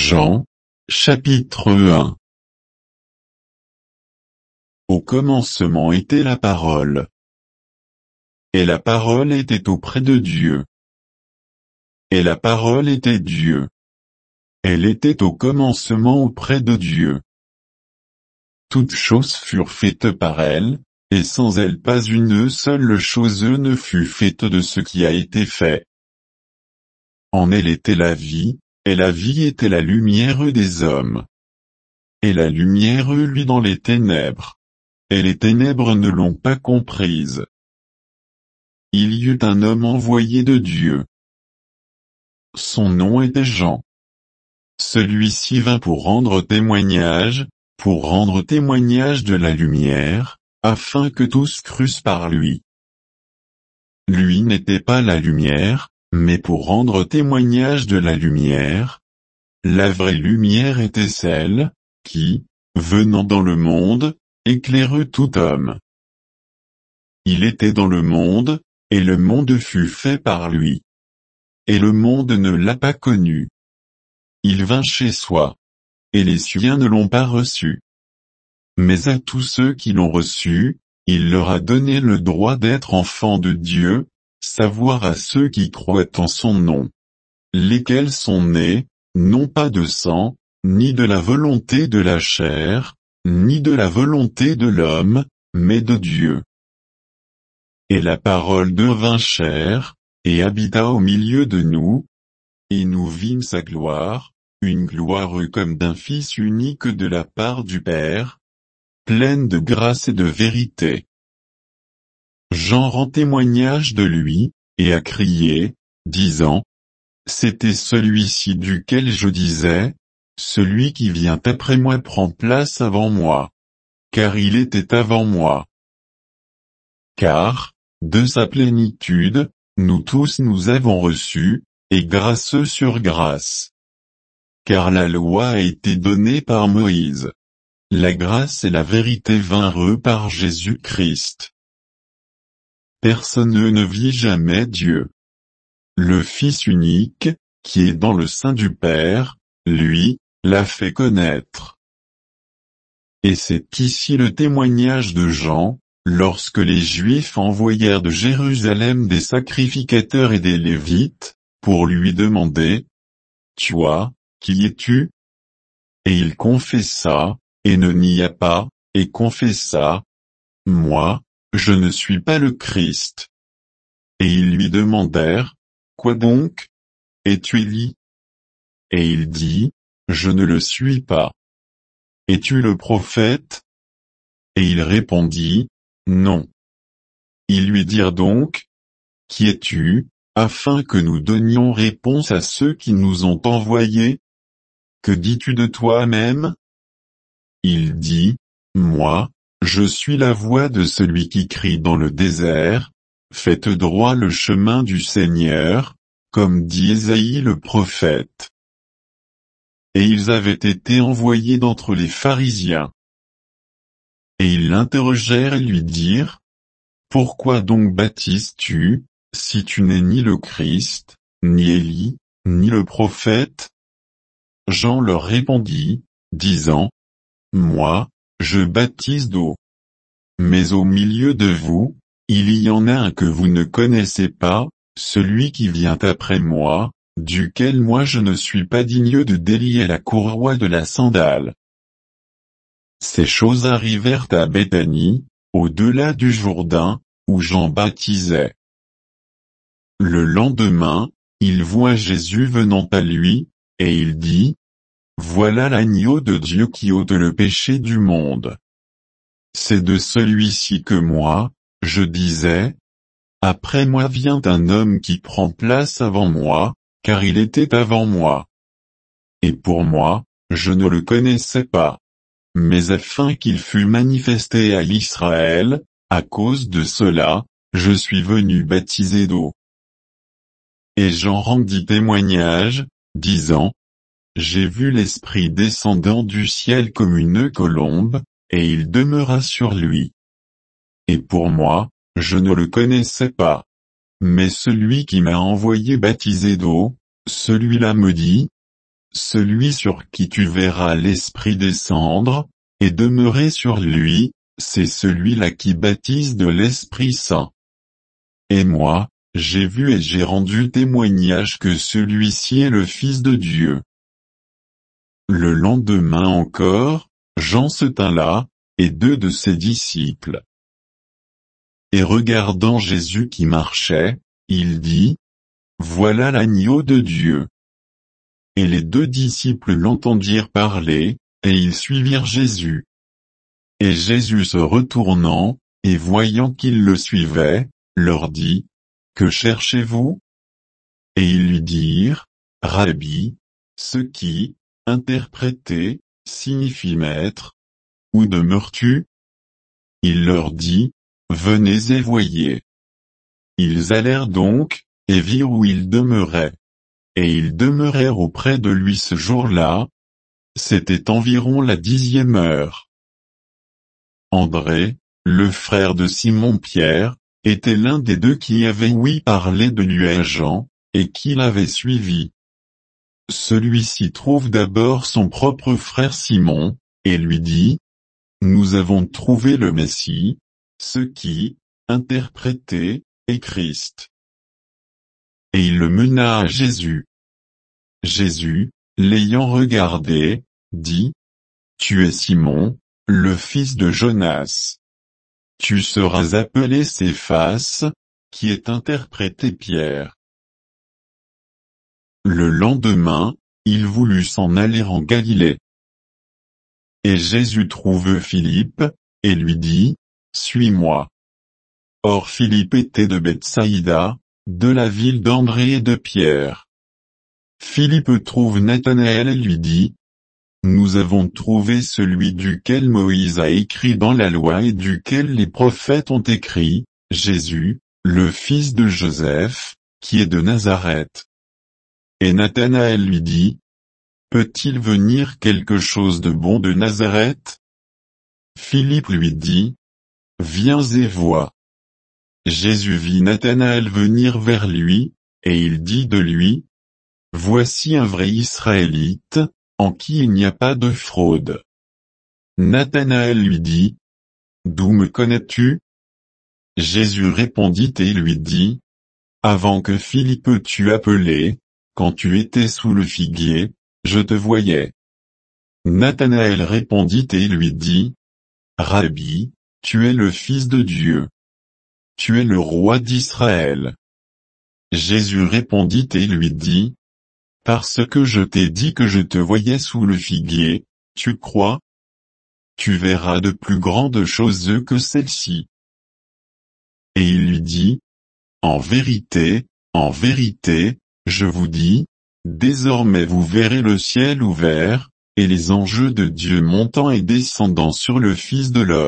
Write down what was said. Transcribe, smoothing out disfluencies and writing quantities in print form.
Jean, chapitre 1. Au commencement était la parole. Et la parole était auprès de Dieu. Et la parole était Dieu. Elle était au commencement auprès de Dieu. Toutes choses furent faites par elle, et sans elle pas une seule chose ne fut faite de ce qui a été fait. En elle était la vie, et la vie était la lumière des hommes. Et la lumière luit dans les ténèbres. Et les ténèbres ne l'ont pas comprise. Il y eut un homme envoyé de Dieu. Son nom était Jean. Celui-ci vint pour rendre témoignage de la lumière, afin que tous crussent par lui. Lui n'était pas la lumière, mais pour rendre témoignage de la lumière. La vraie lumière était celle, qui, venant dans le monde, éclaire tout homme. Il était dans le monde, et le monde fut fait par lui. Et le monde ne l'a pas connu. Il vint chez soi. Et les siens ne l'ont pas reçu. Mais à tous ceux qui l'ont reçu, il leur a donné le droit d'être enfants de Dieu, savoir à ceux qui croient en son nom. Lesquels sont nés, non pas de sang, ni de la volonté de la chair, ni de la volonté de l'homme, mais de Dieu. Et la parole devint chair, et habita au milieu de nous, et nous vîmes sa gloire, une gloire comme d'un Fils unique de la part du Père, pleine de grâce et de vérité. Jean rend témoignage de lui, et a crié, disant, c'était celui-ci duquel je disais, celui qui vient après moi prend place avant moi. Car il était avant moi. Car, de sa plénitude, nous tous nous avons reçu, et grâce sur grâce. Car la loi a été donnée par Moïse. La grâce et la vérité vinrent par Jésus-Christ. Personne ne vit jamais Dieu. Le Fils unique, qui est dans le sein du Père, lui, l'a fait connaître. Et c'est ici le témoignage de Jean, lorsque les Juifs envoyèrent de Jérusalem des sacrificateurs et des Lévites, pour lui demander, toi, qui es-tu? Et il confessa, et ne nia pas, et confessa, moi, je ne suis pas le Christ. Et ils lui demandèrent, quoi donc? Es-tu Élie? Et il dit, je ne le suis pas. Es-tu le prophète? Et il répondit, non. Ils lui dirent donc, qui es-tu, afin que nous donnions réponse à ceux qui nous ont envoyés? Que dis-tu de toi-même? Il dit, moi, je suis la voix de celui qui crie dans le désert, faites droit le chemin du Seigneur, comme dit Ésaïe le prophète. Et ils avaient été envoyés d'entre les pharisiens. Et ils l'interrogèrent et lui dirent, pourquoi donc baptises-tu, si tu n'es ni le Christ, ni Élie, ni le prophète? Jean leur répondit, disant, moi, je baptise d'eau. Mais au milieu de vous, il y en a un que vous ne connaissez pas, celui qui vient après moi, duquel moi je ne suis pas digne de délier la courroie de la sandale. Ces choses arrivèrent à Béthanie, au-delà du Jourdain, où Jean baptisait. Le lendemain, il voit Jésus venant à lui, et il dit, voilà l'agneau de Dieu qui ôte le péché du monde. C'est de celui-ci que moi, je disais, après moi vient un homme qui prend place avant moi, car il était avant moi. Et pour moi, je ne le connaissais pas. Mais afin qu'il fût manifesté à Israël, à cause de cela, je suis venu baptiser d'eau. Et Jean rendit témoignage, disant, j'ai vu l'Esprit descendant du ciel comme une colombe, et il demeura sur lui. Et pour moi, je ne le connaissais pas. Mais celui qui m'a envoyé baptiser d'eau, celui-là me dit, celui sur qui tu verras l'Esprit descendre, et demeurer sur lui, c'est celui-là qui baptise de l'Esprit Saint. Et moi, j'ai vu et j'ai rendu témoignage que celui-ci est le Fils de Dieu. Le lendemain encore, Jean se tint là, et 2 de ses disciples. Et regardant Jésus qui marchait, il dit, « Voilà l'agneau de Dieu. » Et les 2 disciples l'entendirent parler, et ils suivirent Jésus. Et Jésus se retournant, et voyant qu'ils le suivaient, leur dit, « Que cherchez-vous » Et ils lui dirent, « Rabbi, ce qui, interprété, signifie maître. Où demeures-tu » Il leur dit, « Venez et voyez. » Ils allèrent donc, et virent où il demeurait. Et ils demeurèrent auprès de lui ce jour-là. C'était environ la 10e heure. André, le frère de Simon-Pierre, était l'un des 2 qui avaient ouï parler de lui à Jean, et qui l'avait suivi. Celui-ci trouve d'abord son propre frère Simon, et lui dit, « Nous avons trouvé le Messie, ce qui, interprété, est Christ. » Et il le mena à Jésus. Jésus, l'ayant regardé, dit, « Tu es Simon, le fils de Jonas. Tu seras appelé Céphas, qui est interprété Pierre. » Le lendemain, il voulut s'en aller en Galilée. Et Jésus trouve Philippe, et lui dit, « Suis-moi. » Or Philippe était de Bethsaïda, de la ville d'André et de Pierre. Philippe trouve Nathanaël et lui dit, « Nous avons trouvé celui duquel Moïse a écrit dans la loi et duquel les prophètes ont écrit, Jésus, le fils de Joseph, qui est de Nazareth. » Et Nathanaël lui dit, « Peut-il venir quelque chose de bon de Nazareth » Philippe lui dit, « Viens et vois. » Jésus vit Nathanaël venir vers lui, et il dit de lui, « Voici un vrai Israélite, en qui il n'y a pas de fraude. » Nathanaël lui dit, « D'où me connais-tu » Jésus répondit et lui dit, « Avant que Philippe t'eût appelé, quand tu étais sous le figuier, je te voyais. » Nathanaël répondit et lui dit, « Rabbi, tu es le Fils de Dieu. Tu es le roi d'Israël. » Jésus répondit et lui dit, « Parce que je t'ai dit que je te voyais sous le figuier, tu crois ? Tu verras de plus grandes choses que celles-ci. » Et il lui dit, « En vérité, je vous dis, désormais vous verrez le ciel ouvert, et les anges de Dieu montant et descendant sur le Fils de l'homme. »